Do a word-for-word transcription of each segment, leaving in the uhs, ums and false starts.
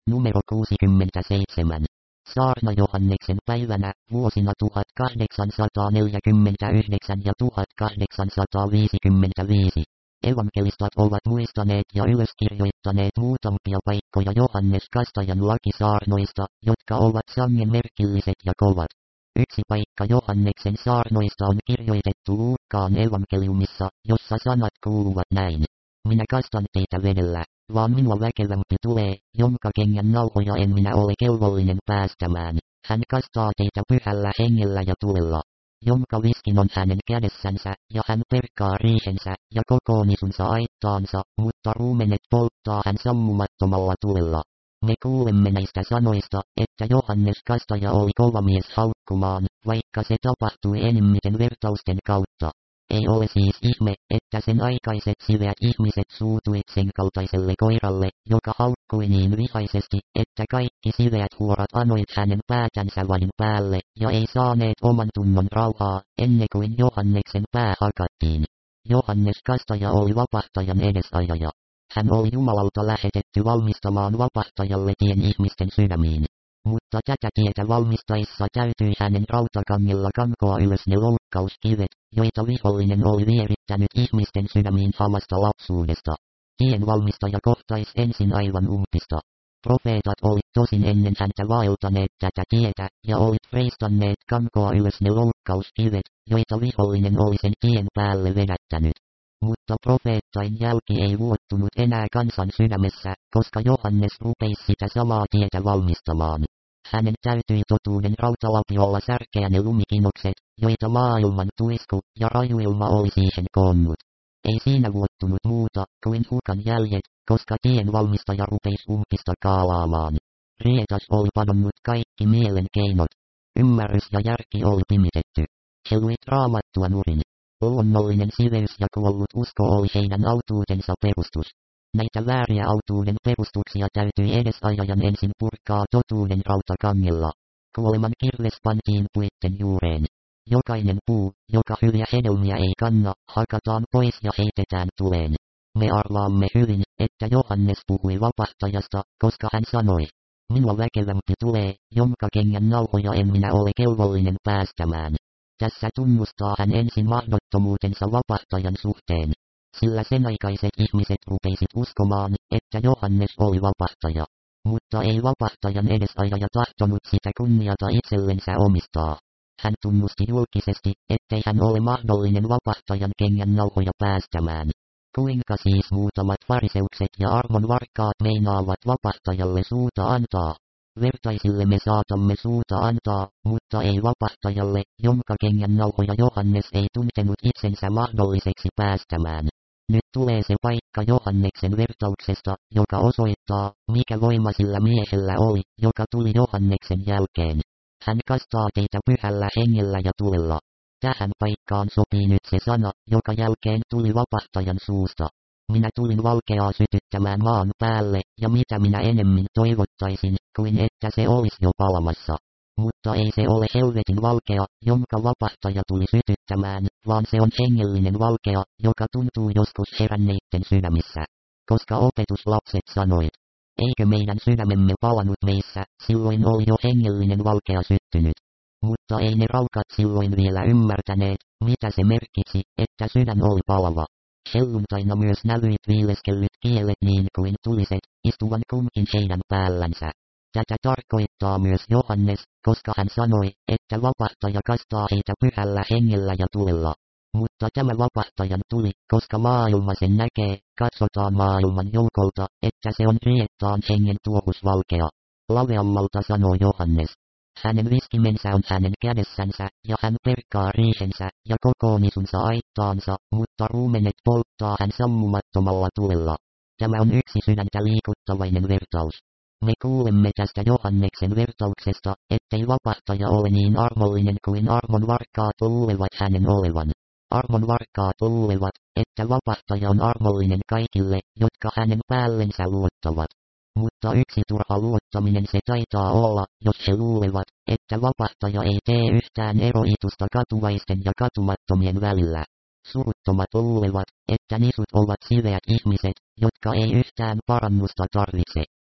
Numero kuusikymmentäseitsemän. Saarna Johanneksen päivänä, vuosina tuhatkahdeksansataaneljäkymmentäyhdeksän ja tuhatkahdeksansataaviisikymmentäviisi. Evankelistat ovat muistaneet ja ylöskirjoittaneet muutamia paikkoja Johannes Kastajan lakisaarnoista, jotka ovat sangen merkilliset ja kovat. Yksi paikka Johanneksen saarnoista on kirjoitettu Luukkaan evankeliumissa, jossa sanat kuuluvat näin. Minä kastan teitä vedellä, vaan minua väkevämpi tulee, jonka kengän nauhoja en minä ole kelvollinen päästämään. Hän kastaa teitä pyhällä hengellä ja tulella, jonka viskin on hänen kädessänsä, ja hän perkaa riihensä, ja kokoonisunsa aittaansa, mutta ruumenet polttaa hän sammumattomalla tulella. Me kuulemme näistä sanoista, että Johannes Kastaja oli kova mies haukkumaan, vaikka se tapahtui enimmiten vertausten kautta. Ei ole siis ihme, että sen aikaiset siveät ihmiset suutuivat sen kaltaiselle koiralle, joka haukkui niin vihaisesti, että kaikki siveät huorat anoit hänen päätänsä vain päälle, ja ei saaneet oman tunnon rauhaa, ennen kuin Johanneksen pää hakattiin. Johannes Kastaja oli vapahtajan edesajaja. Hän oli Jumalalta lähetetty valmistamaan vapahtajalle tien ihmisten sydämiin. Mutta tätä tietä valmistaessa täytyi hänen rautakangella kankoa ylös ne loukkauskivet, joita vihollinen oli vierittänyt ihmisten sydämiin hamasta lapsuudesta. Tien valmistaja kohtaisi ensin aivan umpista. Profeetat olit tosin ennen häntä vaeltaneet tätä tietä, ja olit reistanneet kankoa ylös ne loukkauskivet, joita vihollinen oli sen tien päälle vedättänyt. Mutta profeettain jälki ei vuottunut enää kansan sydämessä, koska Johannes rupeisi sitä samaa tietä valmistamaan. Hänen täytyi totuuden rautalapiolla särkeä ne lumikinokset, joita maailman tuisku ja rajuilma oli siihen koonnut. Ei siinä vuottunut muuta kuin hukan jäljet, koska tien valmistaja rupeisi umpista kaalaamaan. Rietas oli padonnut kaikki mielen keinot. Ymmärrys ja järki oli pimitetty. He luit raamattua nurin. Luonnollinen siveys ja kuollut usko oli heidän autuutensa perustus. Näitä vääriä autuuden perustuksia täytyi edesajajan ensin purkaa totuuden rautakangella. Kuoleman kirves pantiin puitten juureen. Jokainen puu, joka hyviä hedelmiä ei kanna, hakataan pois ja heitetään tuleen. Me arvaamme hyvin, että Johannes puhui vapahtajasta, koska hän sanoi, minua väkevämpi tulee, jonka kengän nauhoja en minä ole kelvollinen päästämään. Tässä tunnustaa hän ensin mahdottomuutensa vapahtajan suhteen. Sillä senaikaiset ihmiset rupeisit uskomaan, että Johannes oli vapahtaja. Mutta ei vapahtajan edesajaja tahtonut sitä kunniata itsellensä omistaa. Hän tunnusti julkisesti, ettei hän ole mahdollinen vapahtajan kengän nauhoja päästämään. Kuinka siis muutamat fariseukset ja armon varkaat meinaavat vapahtajalle suuta antaa? Vertaisille me saatamme suuta antaa, mutta ei vapahtajalle, jonka kengän nauhoja Johannes ei tuntenut itsensä mahdolliseksi päästämään. Nyt tulee se paikka Johanneksen vertauksesta, joka osoittaa, mikä voima sillä miehellä oli, joka tuli Johanneksen jälkeen. Hän kastaa teitä pyhällä hengellä ja tulella. Tähän paikkaan sopii nyt se sana, joka jälkeen tuli vapahtajan suusta. Minä tulin valkeaa sytyttämään maan päälle, ja mitä minä enemmän toivottaisin, kuin että se olisi jo palamassa. Mutta ei se ole helvetin valkea, jonka vapahtaja tuli sytyttämään, vaan se on hengellinen valkea, joka tuntuu joskus heränneitten sydämissä. Koska opetuslapset sanoit, eikö meidän sydämemme palanut meissä, silloin oli jo hengellinen valkea syttynyt. Mutta ei ne raukat silloin vielä ymmärtäneet, mitä se merkitsi, että sydän oli palava. Helluntaina myös nälyit viileskellyt kielet niin kuin tuliset, istuvan kunkin heidän päällänsä. Tätä tarkoittaa myös Johannes, koska hän sanoi, että vapahtaja kastaa heitä pyhällä hengellä ja tulella. Mutta tämä vapahtajan tuli, koska maailma sen näkee, katsotaan maailman joukolta, että se on riettaan hengen tuohusvalkea. Laveammalta sanoo Johannes. Hänen viskimensä on hänen kädessänsä, ja hän perkaa riihensä, ja kokoonisunsa aittaansa, mutta ruumenet polttaa hän sammumattomalla tulella. Tämä on yksi sydäntä liikuttavainen vertaus. Me kuulemme tästä Johanneksen vertauksesta, ettei vapahtaja ole niin armollinen kuin armon varkaat luulevat hänen olevan. Armon varkaat luulevat, että vapahtaja on armollinen kaikille, jotka hänen päällensä luottavat. Mutta yksi turha luottaminen se taitaa olla, jos he luulevat, että vapahtaja ei tee yhtään eroitusta katuvaisten ja katumattomien välillä. Suruttomat luulevat, että nisut ovat siveät ihmiset, jotka ei yhtään parannusta tarvitse.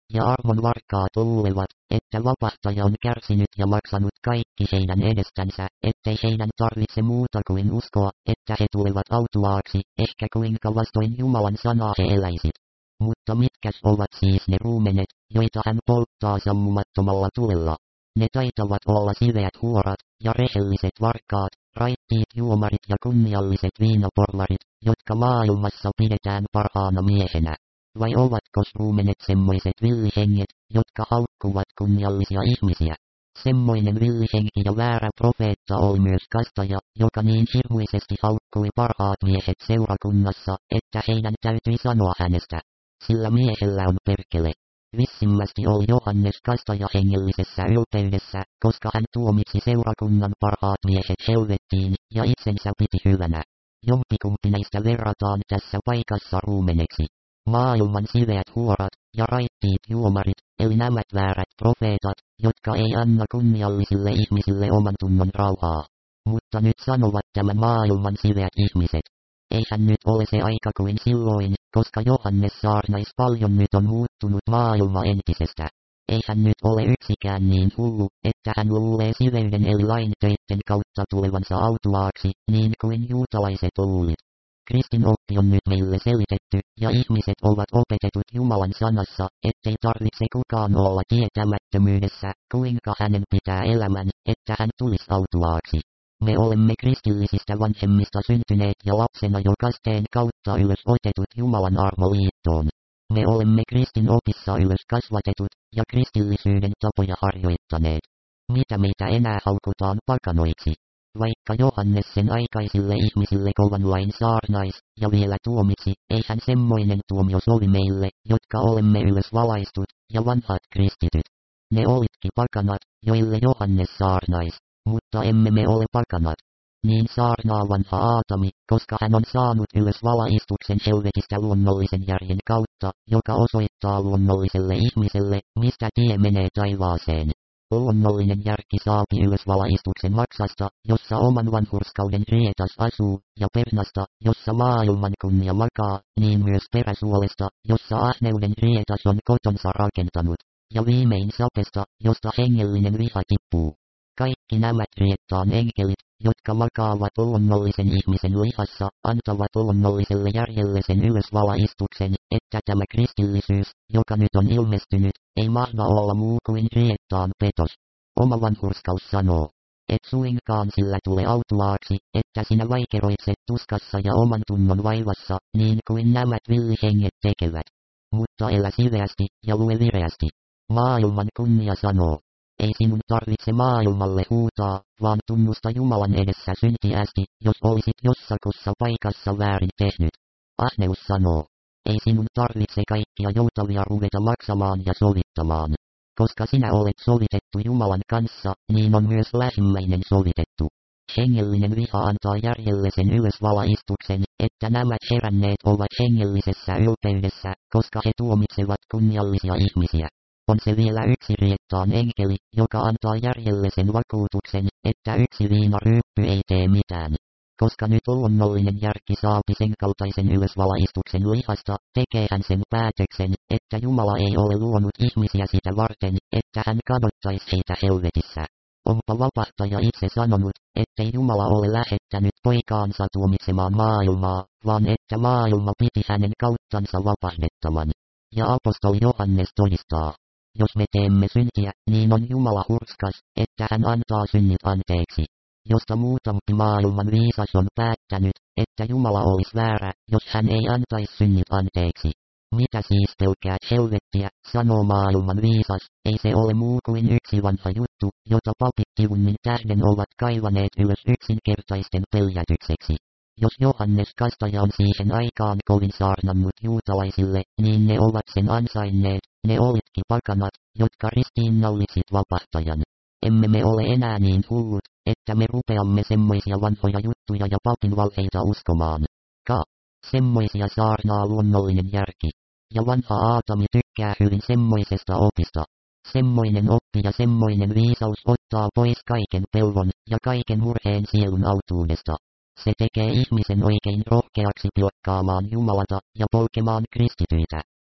Ja armon varkaat luulevat, että vapahtaja on kärsinyt ja maksanut kaikki heidän edestänsä, ettei heidän tarvitse muuta kuin uskoa, että he tulevat autuaaksi, ehkä kuinka vastoin Jumalan sanaa he eläisit. Mutta mitkäs ovat siis ne ruumenet, joita hän polttaa sammumattomalla tulella? Ne taitavat olla siveät huorat, ja rehelliset varkaat, raittiit juomarit ja kunnialliset viinaporvarit, jotka maailmassa pidetään parhaana miehenä. Vai ovatko ruumenet semmoiset villihenget, jotka haukkuvat kunniallisia ihmisiä? Semmoinen villihenki ja väärä profeetta oli myös kastaja, joka niin hirmuisesti haukkui parhaat miehet seurakunnassa, että heidän täytyi sanoa hänestä. Sillä miehellä on perkele. Vissimmästi oli Johannes kastaja hengellisessä ylpeydessä, koska hän tuomitsi seurakunnan parhaat miehet helvettiin, ja itsensä piti hyvänä. Jompikumpi näistä verrataan tässä paikassa ruumeneksi. Maailman siveät huorat, ja raittiit juomarit, eli nämä väärät profeetat, jotka ei anna kunniallisille ihmisille oman tunnon rauhaa. Mutta nyt sanovat tämän maailman siveät ihmiset. Eihän nyt ole se aika kuin silloin, koska Johannes saarnais paljon, nyt on muuttunut maailma entisestä. Eihän nyt ole yksikään niin hullu, että hän luulee siveyden eli lain töitten kautta tulevansa autuaaksi, niin kuin juutalaiset luulit. Kristin oppi on nyt meille selitetty, ja ihmiset ovat opetetut Jumalan sanassa, ettei tarvitse kukaan olla tietämättömyydessä, kuinka hänen pitää elämän, että hän tulisi autuaaksi. Me olemme kristillisistä vanhemmista syntyneet ja lapsena jo kasteen kautta ylös otetut Jumalan armoliittoon. Me olemme Kristin opissa ylös kasvatetut, ja kristillisyyden tapoja harjoittaneet. Mitä meitä enää haukutaan pakanoiksi? Vaikka Johannes sen aikaisille ihmisille kovan lain saarnais, ja vielä tuomitsi, eihän semmoinen tuomio sovi meille, jotka olemme ylös valaistut, ja vanhat kristityt. Ne olitkin pakanat, joille Johannes saarnais, mutta emme me ole pakanat. Niin saarnaa vanha Aatami, koska hän on saanut ylös valaistuksen helvetistä luonnollisen järjen kautta, joka osoittaa luonnolliselle ihmiselle, mistä tie menee taivaaseen. Luonnollinen järki saapi ylös valaistuksen maksasta, jossa oman vanhurskauden rietas asuu, ja pernasta, jossa maailman kunnia makaa, niin myös peräsuolesta, jossa ahneuden rietas on kotonsa rakentanut, ja viimein sapesta, josta hengellinen viha tippuu. Kaikki nämä riettaan enkelit, jotka makaavat luonnollisen ihmisen lihassa, antavat luonnolliselle järjelle sen ylösvalaistuksen, että tämä kristillisyys, joka nyt on ilmestynyt, ei mahda olla muu kuin riettaan petos. Oma vanhurskaus sanoo, et suinkaan sillä tule autuaaksi, että sinä vaikeroitset tuskassa ja oman tunnon vaivassa, niin kuin nämä villihenget tekevät. Mutta elä siveästi, ja lue vireästi. Maailman kunnia sanoo. Ei sinun tarvitse maailmalle huutaa, vaan tunnusta Jumalan edessä syntiästi, jos olisit jossakussa paikassa väärin tehnyt. Ahneus sanoo. Ei sinun tarvitse kaikkia joutavia ruveta maksamaan ja sovittamaan. Koska sinä olet sovitettu Jumalan kanssa, niin on myös lähimmäinen sovitettu. Hengellinen viha antaa järjelle sen ylösvalaistuksen, että nämä heränneet ovat hengellisessä ylpeydessä, koska he tuomitsevat kunniallisia ihmisiä. On se vielä yksi riettaan enkeli, joka antaa järjelle sen vakuutuksen, että yksi viinaryyppy ei tee mitään. Koska nyt luonnollinen järki saapi sen kaltaisen ylösvalaistuksen lihasta, tekee hän sen päätöksen, että Jumala ei ole luonut ihmisiä sitä varten, että hän kadottaisi heitä helvetissä. Onpa vapahtaja itse sanonut, ettei Jumala ole lähettänyt poikaansa tuomitsemaan maailmaa, vaan että maailma piti hänen kauttansa vapahdettavan. Ja apostoli Johannes todistaa. Jos me teemme syntiä, niin on Jumala hurskas, että hän antaa synnit anteeksi. Josta muutampi maailman viisas on päättänyt, että Jumala olisi väärä, jos hän ei antaisi synnit anteeksi. Mitä siis pelkäät helvettiä, sanoo maailman viisas, ei se ole muu kuin yksi vanha juttu, jota papit kivunnin tähden ovat kaivaneet ylös yksinkertaisten peljätykseksi. Jos Johannes kastaja on siihen aikaan kovin saarnannut juutalaisille, niin ne ovat sen ansainneet, ne olitkin pakanat, jotka ristiinnaulitsit vapahtajan. Emme me ole enää niin hullut, että me rupeamme semmoisia vanhoja juttuja ja papin valheita uskomaan. Ka. Semmoisia saarnaa luonnollinen järki. Ja vanha Aatami tykkää hyvin semmoisesta opista. Semmoinen oppi ja semmoinen viisaus ottaa pois kaiken pelon ja kaiken murheen sielun autuudesta. Se tekee ihmisen oikein rohkeaksi pilkkaamaan Jumalata ja polkemaan kristityitä.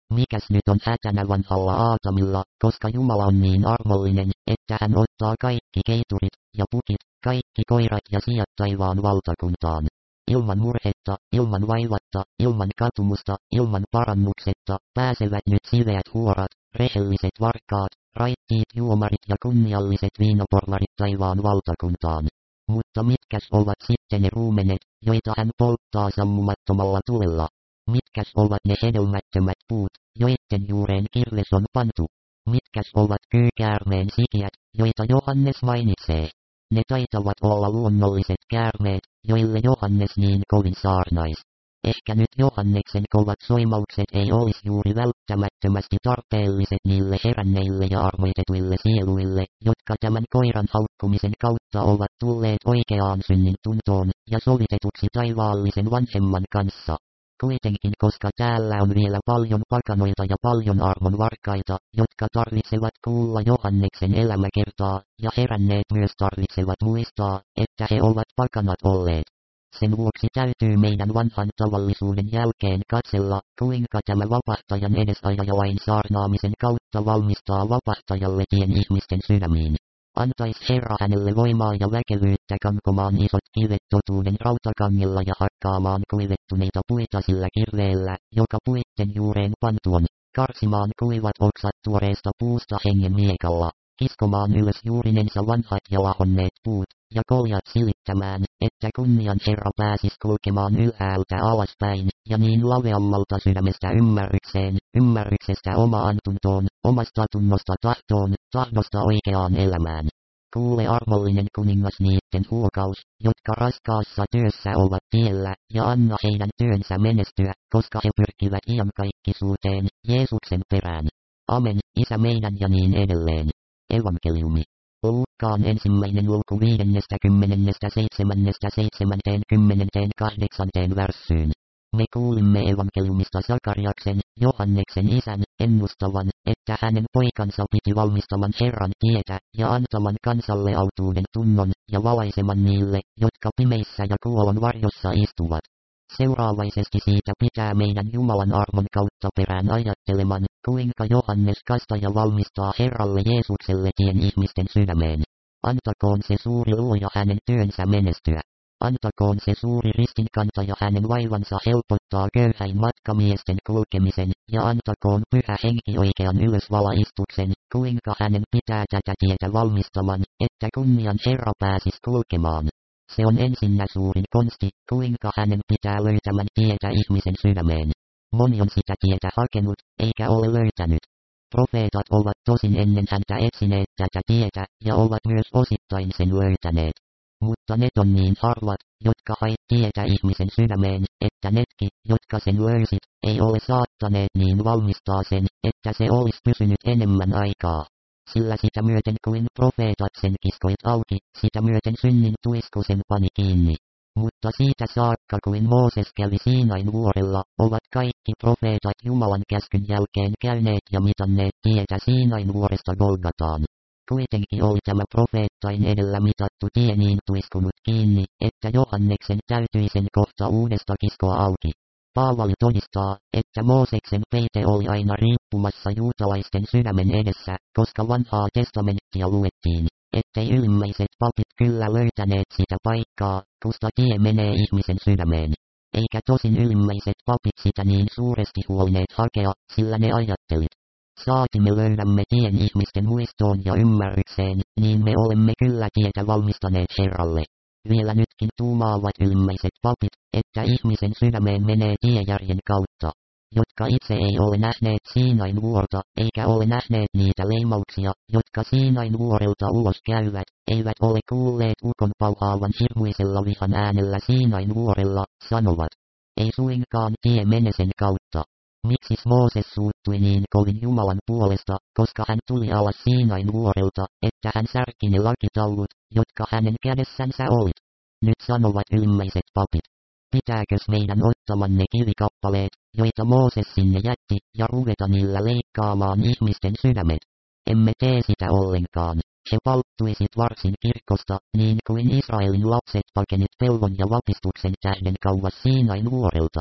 Mikäs nyt on hätänä vanhalla Aatamilla, koska Jumala on niin armollinen, että hän ottaa kaikki keiturit ja pukit, kaikki koirat ja siat taivaan valtakuntaan. Ilman murhetta, ilman vaivatta, ilman katumusta, ilman parannuksetta, pääsevät nyt siveät huorat, rehelliset varkaat, raittiit juomarit ja kunnialliset viinaporvarit taivaan valtakuntaan. Mutta mitkäs ovat sitten ne ruumenet, joita hän polttaa sammumattomalla tulella? Mitkäs ovat ne hedelmättömät puut, joitten juureen kirves on pantu? Mitkäs ovat kyykäärmeen sikiät, joita Johannes mainitsee? Ne taitavat olla luonnolliset käärmeet, joille Johannes niin kovin saarnais. Ehkä nyt Johanneksen kovat soimaukset ei olisi juuri välttämättömästi tarpeelliset niille heränneille ja armoitetuille sieluille, jotka tämän koiran haukkumisen kautta ovat tulleet oikeaan synnin tuntoon ja sovitetuksi taivaallisen vanhemman kanssa. Kuitenkin koska täällä on vielä paljon pakanoita ja paljon armon varkaita, jotka tarvitsevat kuulla Johanneksen elämäkertaa, ja heränneet myös tarvitsevat muistaa, että he ovat pakanat olleet. Sen vuoksi täytyy meidän vanhan tavallisuuden jälkeen katsella, kuinka tämä vapahtajan edesajaja lain saarnaamisen kautta valmistaa vapahtajalle tien ihmisten sydämiin. Antais Herra hänelle voimaa ja väkevyyttä kankomaan isot kivet totuuden rautakangella ja hakkaamaan kuivettuneita puita sillä kirveellä, joka puitten juureen pantu on, karsimaan kuivat oksat tuoreesta puusta hengen miekalla, kiskomaan ylös juurinensa vanhat ja lahonneet puut, ja koljat silittämään, että kunnian Herra pääsis kulkemaan ylhäältä alaspäin, ja niin laveammalta sydämestä ymmärrykseen, ymmärryksestä omaan tuntoon, omasta tunnosta tahtoon, tahdosta oikeaan elämään. Kuule armollinen kuningas niitten huokaus, jotka raskaassa työssä ovat tiellä, ja anna heidän työnsä menestyä, koska he pyrkivät iankaikkisuuteen, Jeesuksen perään. Amen, Isä meidän ja niin edelleen. Evankeliumi. Luukkaan ensimmäinen luku viidennestä kymmenennestä seitsemännestä seitsemänteen kymmenenteen kahdeksanteen värssyyn. Me kuulimme evankeliumista Sakariaksen, Johanneksen isän, ennustavan, että hänen poikansa piti valmistaman Herran tietä, ja antaman kansalle autuuden tunnon, ja valaiseman niille, jotka pimeissä ja kuolon varjossa istuvat. Seuraavaisesti siitä pitää meidän Jumalan armon kautta perään ajatteleman, kuinka Johannes Kastaja valmistaa Herralle Jeesukselle tien ihmisten sydämeen. Antakoon se suuri luoja hänen työnsä menestyä. Antakoon se suuri ristinkantaja hänen vaivansa helpottaa köyhäin matkamiesten kulkemisen, ja antakoon Pyhä Henki oikean ylösvalaistuksen, kuinka hänen pitää tätä tietä valmistaman, että kunnian Herra pääsis kulkemaan. Se on ensinnä suurin konsti, kuinka hänen pitää löytämän tietä ihmisen sydämeen. Moni on sitä tietä hakenut, eikä ole löytänyt. Profeetat ovat tosin ennen häntä etsineet tätä tietä, ja ovat myös osittain sen löytäneet. Mutta ne on niin harvat, jotka hait tietä ihmisen sydämeen, että netkin, jotka sen löysit, ei ole saattaneet niin valmistaa sen, että se olisi pysynyt enemmän aikaa. Sillä sitä myöten kuin profeetat sen kiskoit auki, sitä myöten synnin tuisku sen pani kiinni. Mutta siitä saakka kuin Mooses kävi Siinain vuorella, ovat kaikki profeetat Jumalan käskyn jälkeen käyneet ja mitanneet tietä Siinain vuoresta Golgataan. Kuitenkin oli tämä profeettain edellä mitattu tie niin tuiskunut kiinni, että Johanneksen täytyi sen kohta uudesta kiskoa auki. Paavali todistaa, että Mooseksen peite oli aina riippumassa juutalaisten sydämen edessä, koska vanhaa testamenttia luettiin, ettei ylimmäiset papit kyllä löytäneet sitä paikkaa, kusta tie menee ihmisen sydämeen. Eikä tosin ylimmäiset papit sitä niin suuresti huolineet hakea, sillä ne ajattelit. Saati me löydämme tien ihmisten muistoon ja ymmärrykseen, niin me olemme kyllä tietä valmistaneet Herralle. Vielä nytkin tuumaavat ylimmäiset papit, että ihmisen sydämeen menee tie järjen kautta. Jotka itse ei ole nähneet Siinain vuorta, eikä ole nähneet niitä leimauksia, jotka Siinain vuorelta ulos käyvät, eivät ole kuulleet ukon pauhaavan hirmuisella vihan äänellä Siinain vuorella, sanovat. Ei suinkaan tie mene sen kautta. Miksis Mooses suuttui niin kovin Jumalan puolesta, koska hän tuli alas Siinain vuorelta, että hän särki ne lakitaulut, jotka hänen kädessänsä olit. Nyt sanovat ylimmäiset papit. Pitääkös meidän ottaman ne kivikappaleet, joita Mooses sinne jätti, ja ruveta niillä leikkaamaan ihmisten sydämet? Emme tee sitä ollenkaan. He palttuisit varsin kirkosta, niin kuin Israelin lapset pakenit pelon ja vapistuksen tähden kauas Siinain vuorelta.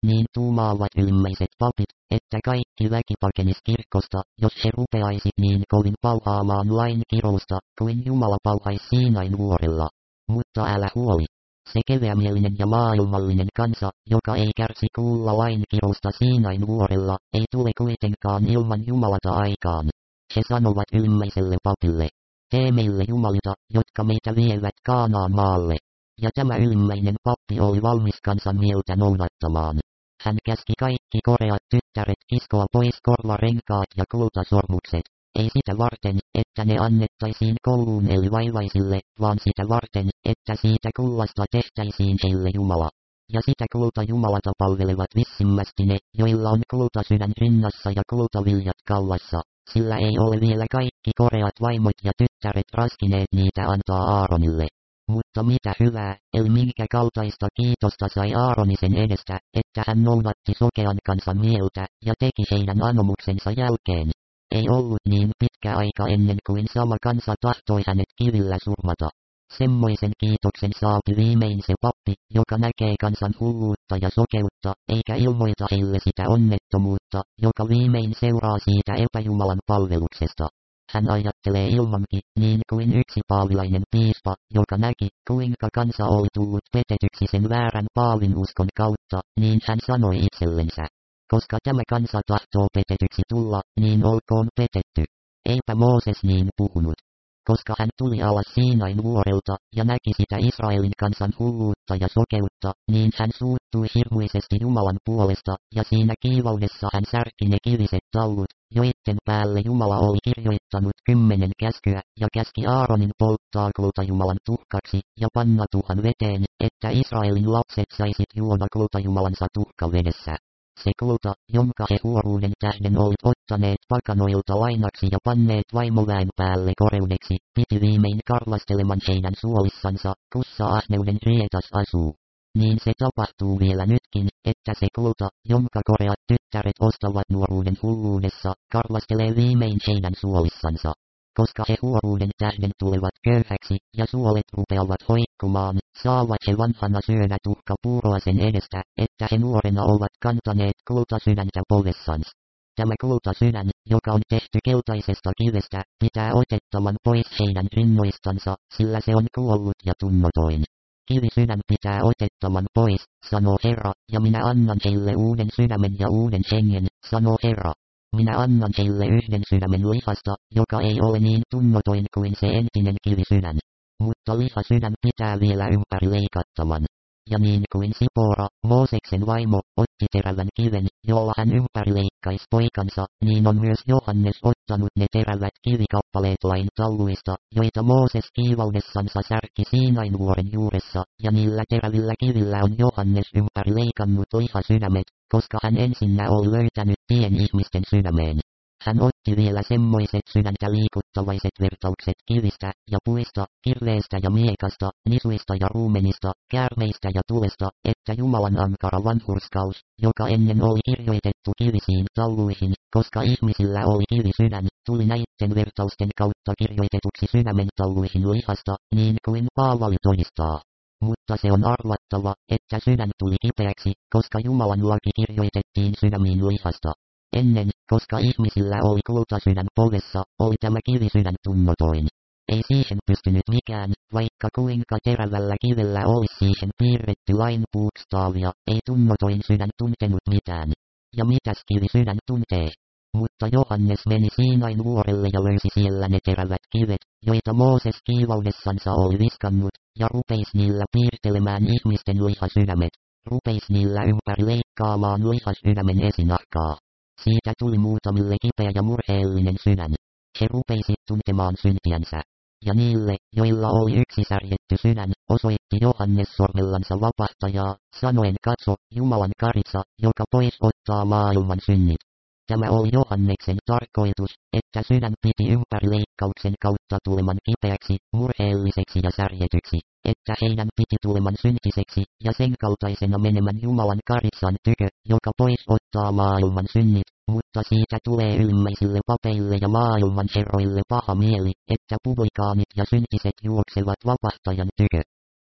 niin tuumaavat ylimmäiset papit, että kaikki väki pakenis kirkosta, jos he rupeaisi niin kovin pauhaamaan lain kirousta, kuin Jumala pauhaisi Siinain vuorella. Mutta älä huoli. Se keveämielinen ja maailmallinen kansa, joka ei kärsi kuulla lain kirousta Siinain vuorella, ei tule kuitenkaan ilman Jumalata aikaan. He sanovat ylimmäiselle papille, tee meille jumalita, jotka meitä vievät Kaanaan maalle. Ja tämä ylimmäinen pappi oli valmis kansan mieltä noudattamaan. Hän käski kaikki koreat tyttäret kiskoa pois korvarenkaat ja kultasormukset. Ei sitä varten, että ne annettaisiin kouluun eli vaivaisille, vaan sitä varten, että siitä kullasta tehtäisiin heille Jumala. Ja sitä kulta Jumalata palvelevat vissimmästi ne, joilla on kultasydän rinnassa ja kultaviljat kaulassa, sillä ei ole vielä kaikki koreat vaimot ja tyttäret raskineet niitä antaa Aaronille. Mutta mitä hyvää, eli minkä kaltaista kiitosta sai Aaroni sen edestä, että hän noudatti sokean kansan mieltä, ja teki heidän anomuksensa jälkeen. Ei ollut niin pitkä aika ennen kuin sama kansa tahtoi hänet kivillä surmata. Semmoisen kiitoksen saapi viimein se pappi, joka näkee kansan hulluutta ja sokeutta, eikä ilmoita heille sitä onnettomuutta, joka viimein seuraa siitä epäjumalan palveluksesta. Hän ajattelee ilmankin, niin kuin yksi paavilainen piispa, joka näki, kuinka kansa oli tullut petetyksi sen väärän paavin uskon kautta, niin hän sanoi itsellensä, koska tämä kansa tahtoo petetyksi tulla, niin olkoon petetty. Eipä Mooses niin puhunut. Koska hän tuli alas Siinain vuorelta, ja näki sitä Israelin kansan hulluutta ja sokeutta, niin hän suuttui hirmuisesti Jumalan puolesta, ja siinä kiivaudessa hän särki ne kiviset taulut, joiden päälle Jumala oli kirjoittanut kymmenen käskyä, ja käski Aaronin polttaa kultajumalan tuhkaksi, ja panna tuhan veteen, että Israelin lapset saisit juoda kultajumalansa tuhkavedessä. Se kulta, jonka he huoruuden tähden olit ottaneet pakanoilta lainaksi ja panneet vaimoväen päälle koreudeksi, piti viimein karlasteleman heidän suolissansa, kussa ahneuden rietas asuu. Niin se tapahtuu vielä nytkin, että se kulta, jonka koreat tyttäret ostavat nuoruuden hulluudessa, karlastelee viimein heidän suolissansa. Koska he huoruuden tähden tulevat köyhäksi, ja suolet rupeavat hoikkumaan, saavat he vanhana syödä tuhkapuuroa sen edestä, että he nuorena ovat kantaneet kultasydäntä povessans. Tämä kultasydän, joka on tehty keltaisesta kivestä, pitää otettavan pois heidän rinnoistansa, sillä se on kuollut ja tunnotoin. Kivisydän pitää otettavan pois, sanoo Herra, ja minä annan heille uuden sydämen ja uuden hengen, sanoo Herra. Minä annan heille yhden sydämen lihasta, joka ei ole niin tunnotoin kuin se entinen kivisydän. Mutta lihasydän pitää vielä ympäri leikattavan. Ja niin kuin Sipora, Mooseksen vaimo, otti terävän kiven, jolla hän ympäri leikkaisi poikansa, niin on myös Johannes ottanut ne terävät kivikappaleet lain tauluista, joita Mooses kiivaudessansa särki Siinain vuoren juuressa, ja niillä terävillä kivillä on Johannes ympäri leikannut lihasydämet, koska hän ensinnä oli löytänyt tien ihmisten sydämeen. Hän otti vielä semmoiset sydäntä liikuttavaiset vertaukset kivistä ja puista, kirveestä ja miekasta, nisuista ja ruumenista, käärmeistä ja tulesta, että Jumalan ankara vanhurskaus, joka ennen oli kirjoitettu kivisiin tauluihin, koska ihmisillä oli kivisydän, tuli näitten vertausten kautta kirjoitetuksi sydämen tauluihin lihasta, niin kuin Paavali todistaa. Mutta se on arvattava, että sydän tuli kipeäksi, koska Jumalan laki kirjoitettiin sydämiin lihasta. Ennen, koska ihmisillä oli kultasydän povessa, oli tämä kivisydän tunnotoin. Ei siihen pystynyt mikään, vaikka kuinka terävällä kivellä olisi siihen piirretty lain puukstaavia, ei tunnotoin sydän tuntenut mitään. Ja mitäs kivisydän tuntee? Mutta Johannes meni Siinain vuorelle ja löysi siellä ne terävät kivet, joita Mooses kiivaudessansa oli viskannut, ja rupeis niillä piirtelemään ihmisten lihasydämet, rupeis niillä ympäri leikkaamaan lihasydämen esinahkaa. Siitä tuli muutamille kipeä ja murheellinen sydän. He rupeisi tuntemaan syntiänsä. Ja niille, joilla oli yksi särjetty sydän, osoitti Johannes sormellansa vapahtajaa, sanoen katso, Jumalan karitsa, joka pois ottaa maailman synnit. Tämä oli Johanneksen tarkoitus, että sydän piti ympäri leikkauksen kautta tuleman kipeäksi, murheelliseksi ja särjetyksi, että heidän piti tuleman syntiseksi, ja sen kaltaisena menemän Jumalan karitsan tykö, joka pois ottaa maailman synnit, mutta siitä tulee ylimmäisille papeille ja maailman herroille paha mieli, että publikaanit ja syntiset juoksevat vapahtajan tykö.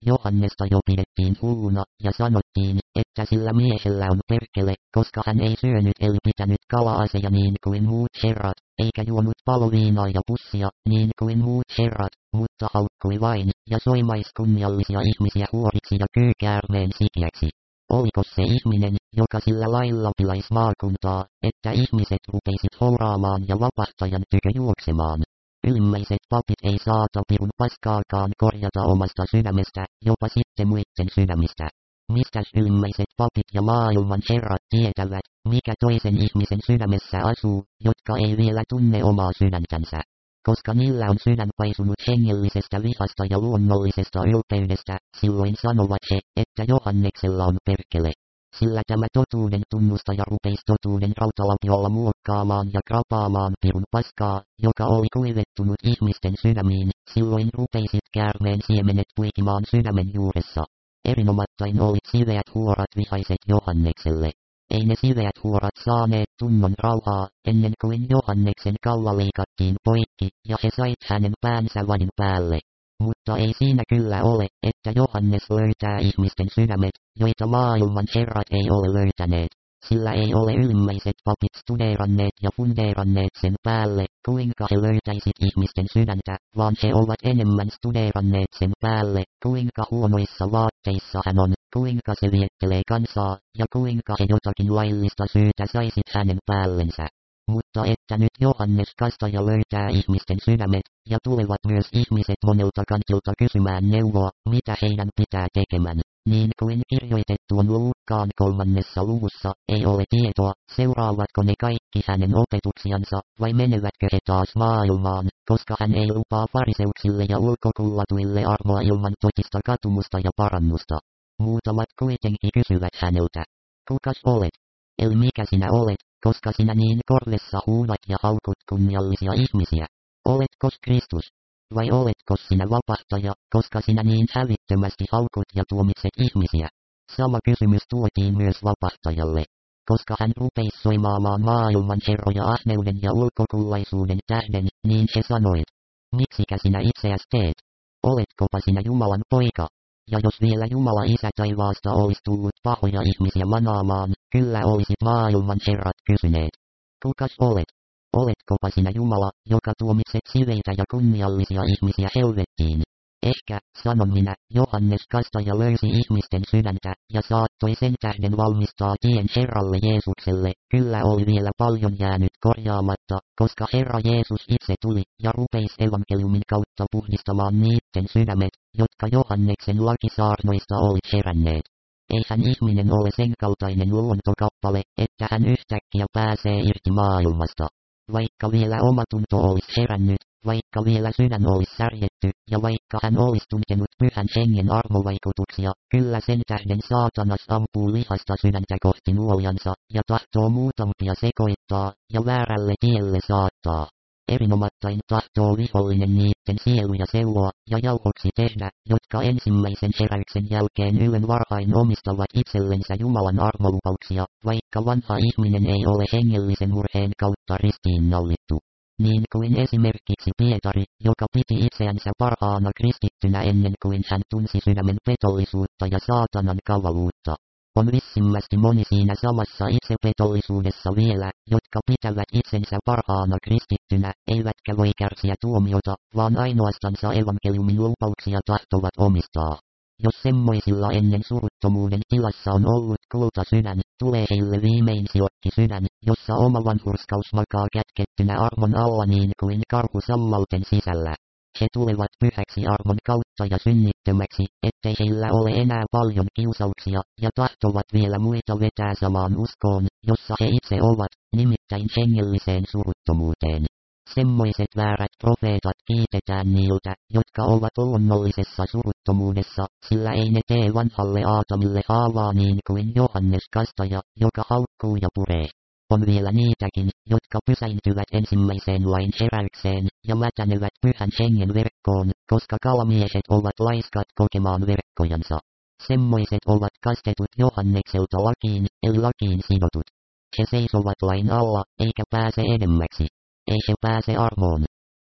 Johannesta jo pidettiin hulluna, ja sanottiin, että sillä miehellä on perkele, koska hän ei syönyt eli pitänyt kala-aseja niin kuin muut herrat, eikä juonut paloviinaa ja pussia, niin kuin muut herrat, mutta haukkui vain, ja soimais kunniallisia ihmisiä huoriksi ja kyykäärmeen sikiäksi. Oliko se ihminen, joka sillä lailla pilais maakuntaa, että ihmiset rupeisit houraamaan ja vapahtajan tykö juoksemaan? Ylimmäiset papit ei saata pirun paskaakaan korjata omasta sydämestä, jopa sitten muitten sydämistä. Mistäs ylimmäiset papit ja maailman herrat tietävät, mikä toisen ihmisen sydämessä asuu, jotka ei vielä tunne omaa sydäntänsä? Koska niillä on sydän paisunut hengellisestä vihasta ja luonnollisesta ylpeydestä, silloin sanovat he, että Johanneksella on perkele. Sillä tämä totuuden tunnustaja rupeis totuuden rautalapiolla muokkaamaan ja krapaamaan pirun paskaa, joka oli kuivettunut ihmisten sydämiin, silloin rupeisit käärmeen siemenet puikimaan sydämen juuressa. Erinomattain oli siveät huorat vihaiset Johannekselle. Ei ne siveät huorat saaneet tunnon rauhaa, ennen kuin Johanneksen kaula leikattiin poikki, ja he sait hänen päänsä vadin päälle. Mutta ei siinä kyllä ole, että Johannes löytää ihmisten sydämet, joita maailman herrat ei ole löytäneet. Sillä ei ole ylimmäiset papit studeeranneet ja fundeeranneet sen päälle, kuinka he löytäisit ihmisten sydäntä, vaan he ovat enemmän studeeranneet sen päälle, kuinka huonoissa vaatteissa hän on, kuinka se viettelee kansaa, ja kuinka he jotakin laillista syytä saisit hänen päällensä. Mutta että nyt Johannes Kastaja löytää ihmisten sydämet, ja tulevat myös ihmiset monelta kantilta kysymään neuvoa, mitä heidän pitää tekemään. Niin kuin kirjoitettu on Luukkaan kolmannessa luvussa, ei ole tietoa, seuraavatko ne kaikki hänen opetuksiansa, vai menevätkö he taas maailmaan, koska hän ei lupaa fariseuksille ja ulkokullatuille armoa ilman totista katumusta ja parannusta. Muutamat kuitenkin kysyvät häneltä, kukas olet? Eli mikä sinä olet, koska sinä niin korvessa huudat ja haukut kunniallisia ihmisiä? Oletkos Kristus? Vai oletko sinä vapahtaja, koska sinä niin hävittömästi haukut ja tuomitset ihmisiä? Sama kysymys tuotiin myös vapahtajalle. Koska hän rupeisi soimaamaan maailman herroja ahneuden ja ulkokullaisuuden tähden, niin he sanoit, miksikä sinä itseäsi teet? Oletkopa sinä Jumalan poika? Ja jos vielä Jumala Isä taivaasta olisi tullut pahoja ihmisiä manaamaan, kyllä olisit maailman herrat kysyneet. Kukas olet? Oletkopa sinä Jumala, joka tuomitset siveitä ja kunniallisia ihmisiä helvettiin? Ehkä, sanon minä, Johannes Kastaja löysi ihmisten sydäntä, ja saattoi sen tähden valmistaa tien Herralle Jeesukselle, kyllä oli vielä paljon jäänyt korjaamatta, koska Herra Jeesus itse tuli, ja rupeisi evankeliumin kautta puhdistamaan niitten sydämet, jotka Johanneksen lakisaarnoista olit heränneet. Eihän ihminen ole sen kaltainen luontokappale, että hän yhtäkkiä pääsee irti maailmasta. Vaikka vielä omatunto olisi herännyt, vaikka vielä sydän olisi särjetty, ja vaikka hän olisi tuntenut pyhän hengen armovaikutuksia, kyllä sen tähden saatanas ampuu lihasta sydäntä kohti nuoliansa, ja tahtoo muutamia sekoittaa, ja väärälle tielle saattaa. Erinomattain tahtoo vihollinen niitten sieluja seuloa, ja jauhoksi tehdä, jotka ensimmäisen heräyksen jälkeen yön varhain omistavat itsellensä Jumalan armolupauksia, vaikka vanha ihminen ei ole hengellisen murheen kautta ristiinnaulittu. Niin kuin esimerkiksi Pietari, joka piti itseänsä parhaana kristittynä ennen kuin hän tunsi sydämen petollisuutta ja saatanan kavaluutta. On vissimmästi moni siinä samassa itsepetollisuudessa vielä, jotka pitävät itsensä parhaana kristittynä, eivätkä voi kärsiä tuomiota, vaan ainoastansa evankeliumin lupauksia tahtovat omistaa. Jos semmoisilla ennen suruttomuuden tilassa on ollut kulta sydän, tulee heille viimein sijoitti sydän, jossa oma vanhurskaus makaa kätkettynä armon alla niin kuin karhu sammalten sisällä. He tulevat pyhäksi armon kautta ja synnittömäksi, ettei heillä ole enää paljon kiusauksia, ja tahtovat vielä muita vetää samaan uskoon, jossa he itse ovat, nimittäin hengelliseen suruttomuuteen. Semmoiset väärät profeetat kiitetään niiltä, jotka ovat luonnollisessa suruttomuudessa, sillä ei ne tee vanhalle Aatamille haavaa niin kuin Johannes Kastaja, joka haukkuu ja puree. On vielä niitäkin, jotka pysäintyvät ensimmäiseen lain heräykseen, ja mätänevät pyhän hengen verkkoon, koska kalamiehet ovat laiskat kokemaan verkkojansa. Semmoiset ovat kastetut Johannekselta lakiin, eli lakiin sidotut. He seisovat lain alla, eikä pääse edemmäksi. Ei he pääse armoon.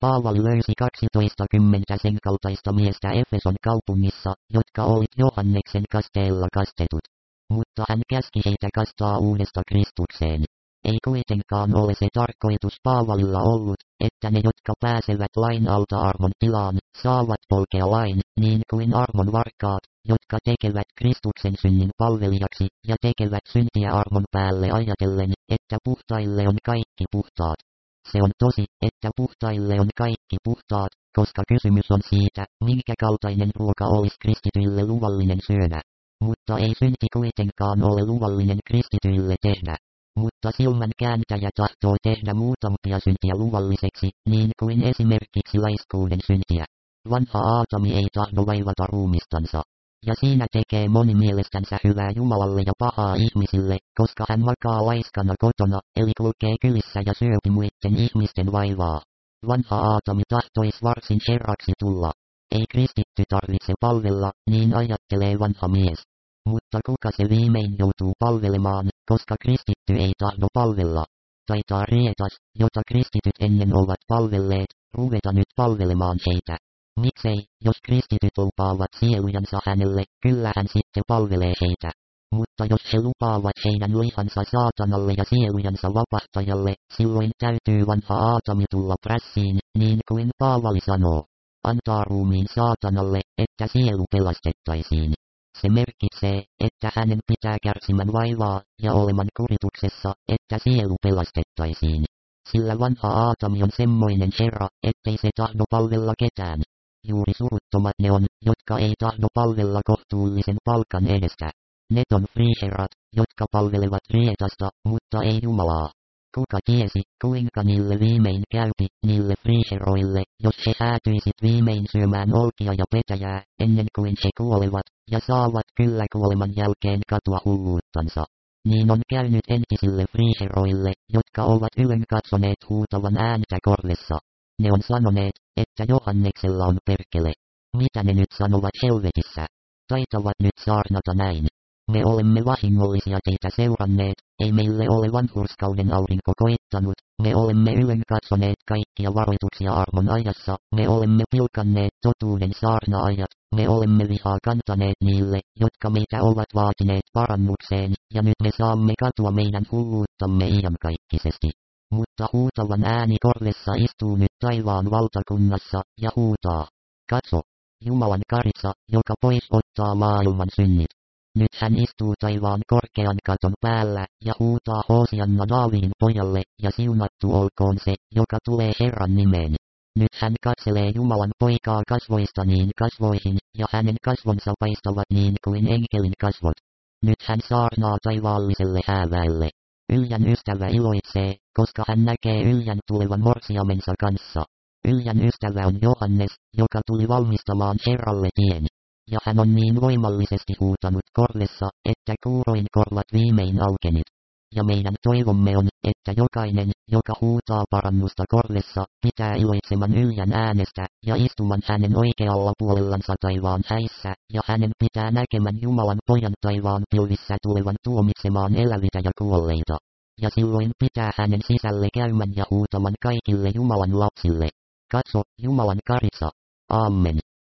Paavali löysi kaksitoistakymmentä sen kaltaista miestä Efeson kaupungissa, jotka olivat Johanneksen kasteella kastetut. Mutta hän käski heitä kastaa uudesta Kristukseen. Ei kuitenkaan ole se tarkoitus Paavalilla ollut, että ne jotka pääsevät lain alta armon tilaan, saavat polkea lain, niin kuin armon varkaat, jotka tekevät Kristuksen synnin palvelijaksi, ja tekevät syntiä armon päälle ajatellen, että puhtaille on kaikki puhtaat. Se on tosi, että puhtaille on kaikki puhtaat, koska kysymys on siitä, minkä kaltainen ruoka olisi kristityille luvallinen syödä. Mutta ei synti kuitenkaan ole luvallinen kristityille tehdä. Mutta silmän kääntäjä tahtoo tehdä muutamia syntiä luvalliseksi, niin kuin esimerkiksi laiskuuden syntiä. Vanha Aatami ei tahdo vaivata ruumistansa. Ja siinä tekee moni mielestänsä hyvää Jumalalle ja pahaa ihmisille, koska hän makaa laiskana kotona, eli kulkee kylissä ja syöpi muiden ihmisten vaivaa. Vanha Aatami tahtois varsin herraksi tulla. Ei kristitty tarvitse palvella, niin ajattelee vanha mies. Mutta kuka se viimein joutuu palvelemaan, koska kristitty ei tahdo palvella? Taitaa rietas, jota kristityt ennen ovat palvelleet, ruveta nyt palvelemaan heitä. Miksei, jos kristityt lupaavat sielujansa hänelle, kyllä hän sitten palvelee heitä. Mutta jos he lupaavat heidän lihansa saatanalle ja sielujansa vapahtajalle, silloin täytyy vanha Aatami tulla prässiin, niin kuin Paavali sanoo. Antaa ruumiin saatanalle, että sielu pelastettaisiin. Se merkitsee, että hänen pitää kärsimän vaivaa, ja oleman kurituksessa, että sielu pelastettaisiin. Sillä vanha Aatami on semmoinen herra, ettei se tahdo palvella ketään. Juuri suruttomat ne on, jotka ei tahdo palvella kohtuullisen palkan edestä. Ne on friiherrat, jotka palvelevat rietasta, mutta ei Jumalaa. Kuka tiesi, kuinka niille viimein käypi, niille friiheroille, jos he häätyisit viimein syömään olkia ja petäjää, ennen kuin he kuolevat, ja saavat kyllä kuoleman jälkeen katua hulluuttansa. Niin on käynyt entisille friiheroille, jotka ovat ylen katsoneet huutavan ääntä korvessa. Ne on sanoneet, että Johanneksella on perkele. Mitä ne nyt sanovat helvetissä? Taitavat nyt saarnata näin. Me olemme vahingollisia teitä seuranneet, ei meille ole vanhurskauden aurinko koittanut, me olemme ylen katsoneet kaikkia varoituksia armon ajassa, me olemme pilkanneet totuuden saarnaajat, me olemme vihaa kantaneet niille, jotka meitä ovat vaatineet parannukseen, ja nyt me saamme katua meidän hulluuttamme iankaikkisesti. Mutta huutavan ääni korvessa istuu nyt taivaan valtakunnassa, ja huutaa. Katso, Jumalan karitsa, joka pois ottaa maailman synnit. Nyt hän istuu taivaan korkean katon päällä, ja huutaa Hoosianna Daavidin pojalle, ja siunattu olkoon se, joka tulee Herran nimeen. Nyt hän katselee Jumalan poikaa kasvoista niin kasvoihin, ja hänen kasvonsa paistavat niin kuin enkelin kasvot. Nyt hän saarnaa taivaalliselle hääväelle. Yljän ystävä iloitsee, koska hän näkee Yljän tulevan morsiamensa kanssa. Yljän ystävä on Johannes, joka tuli valmistamaan Herralle tien. Ja hän on niin voimallisesti huutanut korvessa, että kuuroin korvat viimein aukenit. Ja meidän toivomme on, että jokainen, joka huutaa parannusta korvessa, pitää iloitseman Yljän äänestä, ja istuman hänen oikealla puolellansa taivaan häissä, ja hänen pitää näkemän Jumalan pojan taivaan pilvissä tulevan tuomitsemaan elävitä ja kuolleita. Ja silloin pitää hänen sisälle käymän ja huutaman kaikille Jumalan lapsille. Katso, Jumalan karitsa. Amen.